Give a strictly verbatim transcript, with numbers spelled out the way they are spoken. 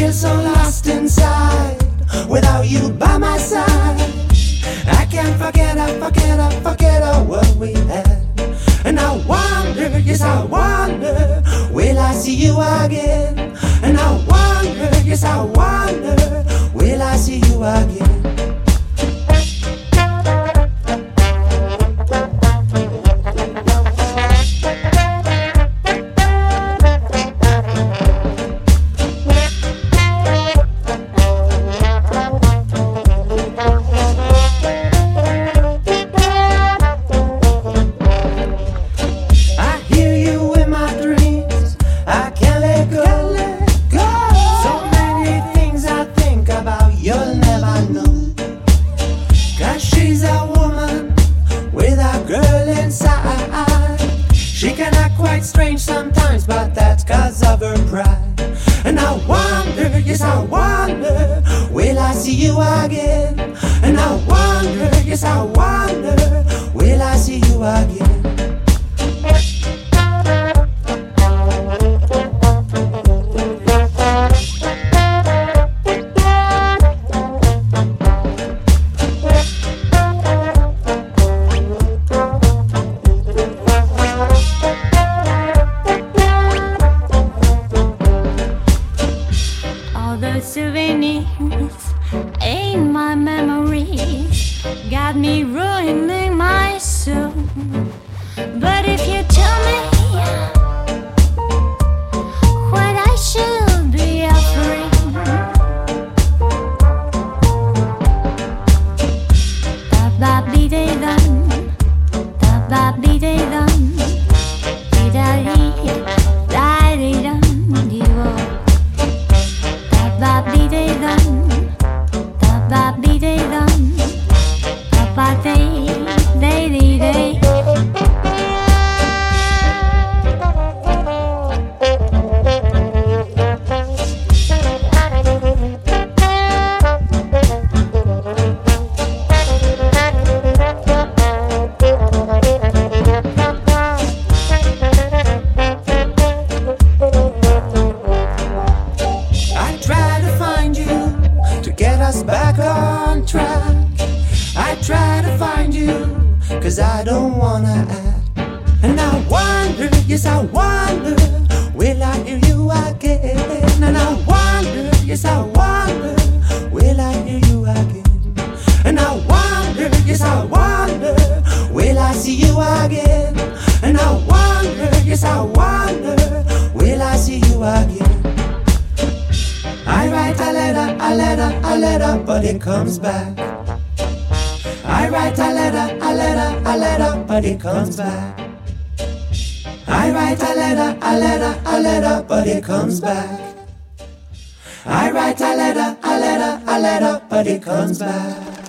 feel so lost inside without you by my side. I can't forget, I forget, I forget all what we had. And I wonder, yes I wonder, will I see you again? And I wonder, yes I wonder, will I see you again? She's a woman with a girl inside. She can act quite strange sometimes, but that's cause of her pride. And I wonder, yes I wonder, will I see you again? And I wonder, yes I wonder, will I see you again? Souvenirs ain't my memories, got me ruining my soul. But if you tell me what I should be offering, da ba be day done, da ba be day done, di da di da di dum di wo. Ba be day dum, da ba be day dum, da ba day day day day. Back on track, I try to find you, cause I don't wanna act. And I wonder, yes I wonder, will I hear you again? And I wonder, yes I wonder, will I hear you again? And I wonder, yes I wonder, will I see you again? And I wonder, yes I wonder, will I see you again? I write a letter, a letter, a letter, but it comes back. I write a letter, a letter, a letter, but it comes back. I write a letter, a letter, a letter, but it comes back. I write a letter, a letter, a letter, but it comes back.